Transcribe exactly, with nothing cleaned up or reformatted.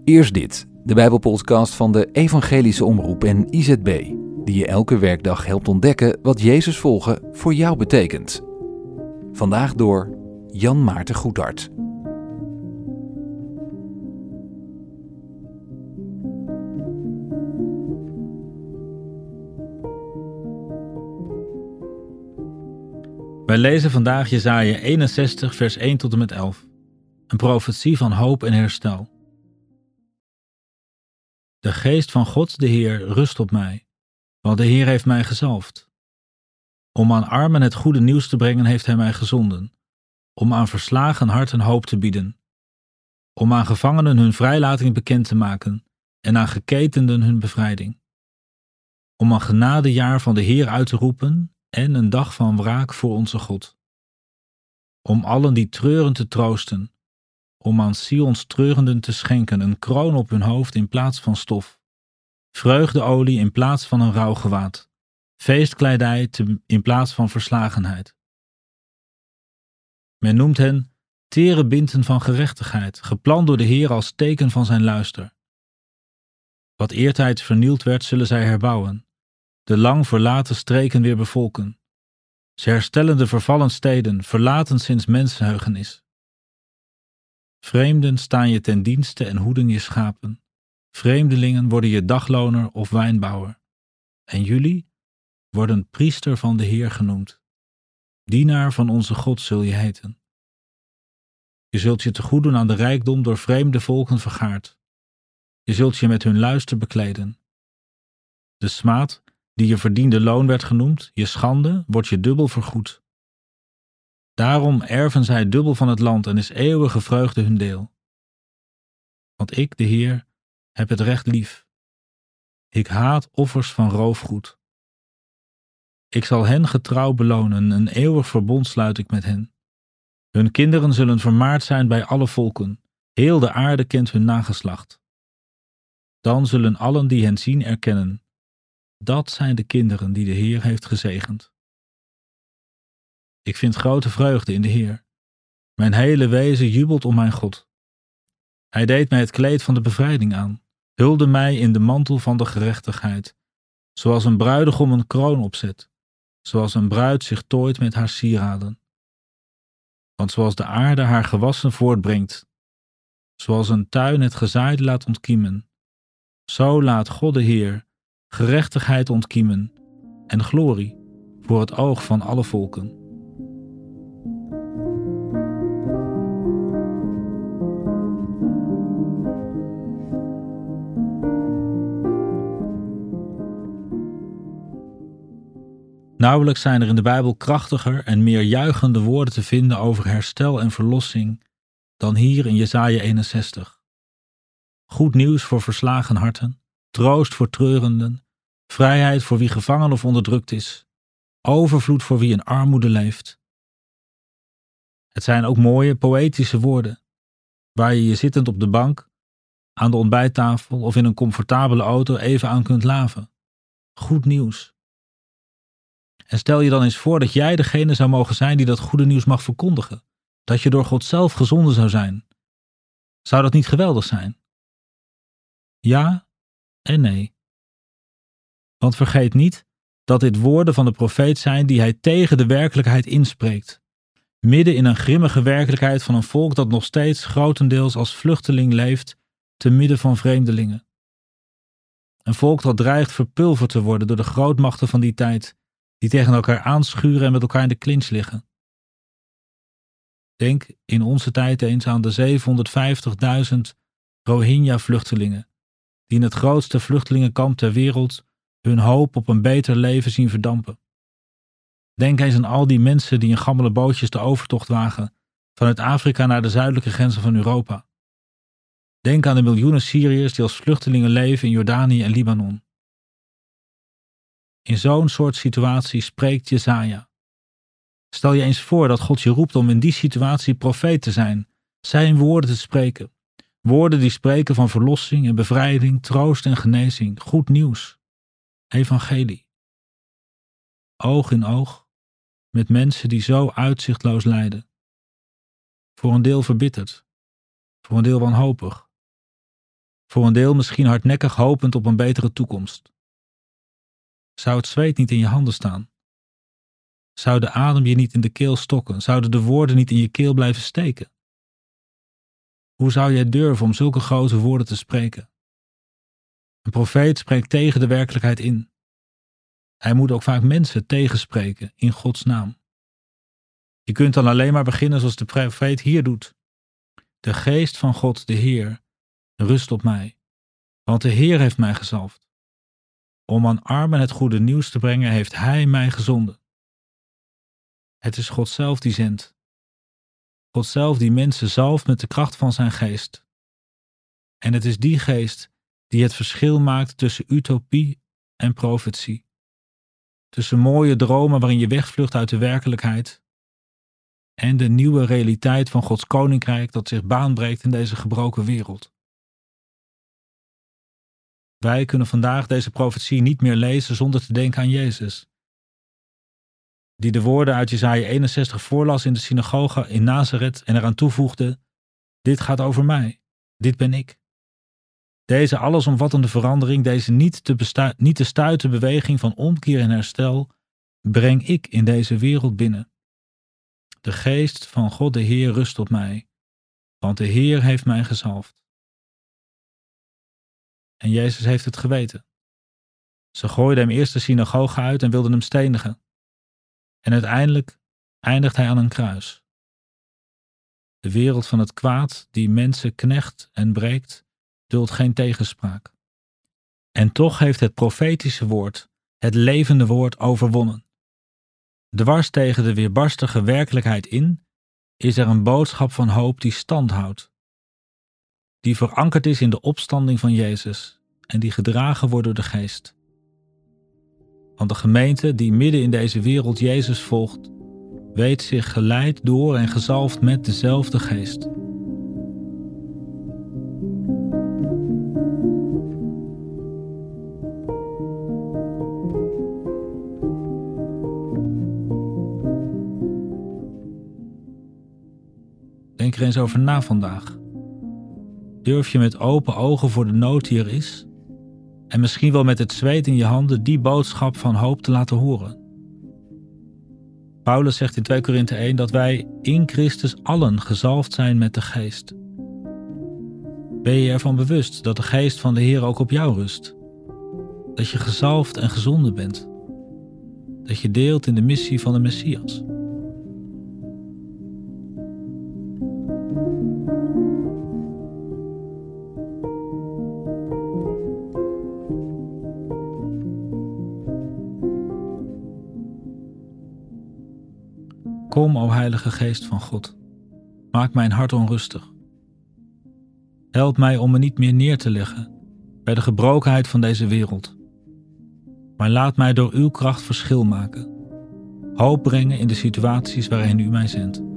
Eerst dit, de Bijbelpodcast van de Evangelische Omroep en I Z B, die je elke werkdag helpt ontdekken wat Jezus volgen voor jou betekent. Vandaag door Jan Maarten Goedhart. Wij lezen vandaag Jesaja eenenzestig vers één tot en met elf, een profetie van hoop en herstel. De geest van God, de Heer, rust op mij, want de Heer heeft mij gezalfd. Om aan armen het goede nieuws te brengen heeft hij mij gezonden, om aan verslagen harten hoop te bieden, om aan gevangenen hun vrijlating bekend te maken en aan geketenden hun bevrijding, om een genadejaar van de Heer uit te roepen en een dag van wraak voor onze God. Om allen die treuren te troosten, om aan Sions treurenden te schenken een kroon op hun hoofd in plaats van stof, vreugdeolie in plaats van een rouwgewaad, feestkledij te, in plaats van verslagenheid. Men noemt hen tere binten van gerechtigheid, geplant door de Heer als teken van zijn luister. Wat eertijds vernield werd, zullen zij herbouwen, de lang verlaten streken weer bevolken. Ze herstellen de vervallen steden, verlaten sinds mensenheugenis. Vreemden staan je ten dienste en hoeden je schapen. Vreemdelingen worden je dagloner of wijnbouwer. En jullie worden priester van de Heer genoemd. Dienaar van onze God zul je heten. Je zult je tegoed doen aan de rijkdom door vreemde volken vergaard. Je zult je met hun luister bekleden. De smaad, die je verdiende loon werd genoemd, je schande, wordt je dubbel vergoed. Daarom erven zij dubbel van het land en is eeuwige vreugde hun deel. Want ik, de Heer, heb het recht lief. Ik haat offers van roofgoed. Ik zal hen getrouw belonen, een eeuwig verbond sluit ik met hen. Hun kinderen zullen vermaard zijn bij alle volken, heel de aarde kent hun nageslacht. Dan zullen allen die hen zien erkennen. Dat zijn de kinderen die de Heer heeft gezegend. Ik vind grote vreugde in de Heer. Mijn hele wezen jubelt om mijn God. Hij deed mij het kleed van de bevrijding aan, hulde mij in de mantel van de gerechtigheid, zoals een bruidegom een kroon opzet, zoals een bruid zich tooit met haar sieraden. Want zoals de aarde haar gewassen voortbrengt, zoals een tuin het gezaaide laat ontkiemen, zo laat God de Heer gerechtigheid ontkiemen en glorie voor het oog van alle volken. Nauwelijks zijn er in de Bijbel krachtiger en meer juichende woorden te vinden over herstel en verlossing dan hier in Jesaja eenenzestig. Goed nieuws voor verslagen harten, troost voor treurenden, vrijheid voor wie gevangen of onderdrukt is, overvloed voor wie in armoede leeft. Het zijn ook mooie, poëtische woorden, waar je je zittend op de bank, aan de ontbijttafel of in een comfortabele auto even aan kunt laven. Goed nieuws. En stel je dan eens voor dat jij degene zou mogen zijn die dat goede nieuws mag verkondigen, dat je door God zelf gezonden zou zijn. Zou dat niet geweldig zijn? Ja en nee. Want vergeet niet dat dit woorden van de profeet zijn die hij tegen de werkelijkheid inspreekt, midden in een grimmige werkelijkheid van een volk dat nog steeds grotendeels als vluchteling leeft te midden van vreemdelingen. Een volk dat dreigt verpulverd te worden door de grootmachten van die tijd, die tegen elkaar aanschuren en met elkaar in de clinch liggen. Denk in onze tijd eens aan de zevenhonderdvijftigduizend Rohingya-vluchtelingen, die in het grootste vluchtelingenkamp ter wereld hun hoop op een beter leven zien verdampen. Denk eens aan al die mensen die in gammele bootjes de overtocht wagen vanuit Afrika naar de zuidelijke grenzen van Europa. Denk aan de miljoenen Syriërs die als vluchtelingen leven in Jordanië en Libanon. In zo'n soort situatie spreekt Jesaja. Stel je eens voor dat God je roept om in die situatie profeet te zijn, zijn woorden te spreken. Woorden die spreken van verlossing en bevrijding, troost en genezing, goed nieuws, evangelie. Oog in oog met mensen die zo uitzichtloos lijden. Voor een deel verbitterd, voor een deel wanhopig. Voor een deel misschien hardnekkig hopend op een betere toekomst. Zou het zweet niet in je handen staan? Zou de adem je niet in de keel stokken? Zouden de woorden niet in je keel blijven steken? Hoe zou jij durven om zulke grote woorden te spreken? Een profeet spreekt tegen de werkelijkheid in. Hij moet ook vaak mensen tegenspreken in Gods naam. Je kunt dan alleen maar beginnen zoals de profeet hier doet. De geest van God, de Heer, rust op mij, want de Heer heeft mij gezalfd. Om aan armen het goede nieuws te brengen, heeft Hij mij gezonden. Het is God zelf die zendt. God zelf die mensen zalft met de kracht van zijn geest. En het is die geest die het verschil maakt tussen utopie en profetie. Tussen mooie dromen waarin je wegvlucht uit de werkelijkheid en de nieuwe realiteit van Gods koninkrijk dat zich baanbreekt in deze gebroken wereld. Wij kunnen vandaag deze profetie niet meer lezen zonder te denken aan Jezus, die de woorden uit Jesaja eenenzestig voorlas in de synagoge in Nazareth en eraan toevoegde: dit gaat over mij, dit ben ik. Deze allesomvattende verandering, deze niet te, bestu- niet te stuiten beweging van omkeer en herstel, breng ik in deze wereld binnen. De geest van God de Heer rust op mij, want de Heer heeft mij gezalfd. En Jezus heeft het geweten. Ze gooiden hem eerst de synagoge uit en wilden hem stenigen. En uiteindelijk eindigt hij aan een kruis. De wereld van het kwaad, die mensen knecht en breekt, duldt geen tegenspraak. En toch heeft het profetische woord, het levende woord, overwonnen. Dwars tegen de weerbarstige werkelijkheid in, is er een boodschap van hoop die stand houdt. Die verankerd is in de opstanding van Jezus en die gedragen wordt door de Geest. Want de gemeente die midden in deze wereld Jezus volgt, weet zich geleid door en gezalfd met dezelfde Geest. Denk er eens over na vandaag. Durf je met open ogen voor de nood die er is en misschien wel met het zweet in je handen die boodschap van hoop te laten horen? Paulus zegt in twee Korinthe één dat wij in Christus allen gezalfd zijn met de Geest. Ben je ervan bewust dat de Geest van de Heer ook op jou rust? Dat je gezalfd en gezonden bent? Dat je deelt in de missie van de Messias? Kom, o Heilige Geest van God, maak mijn hart onrustig. Help mij om me niet meer neer te leggen bij de gebrokenheid van deze wereld, maar laat mij door uw kracht verschil maken, hoop brengen in de situaties waarin u mij zendt.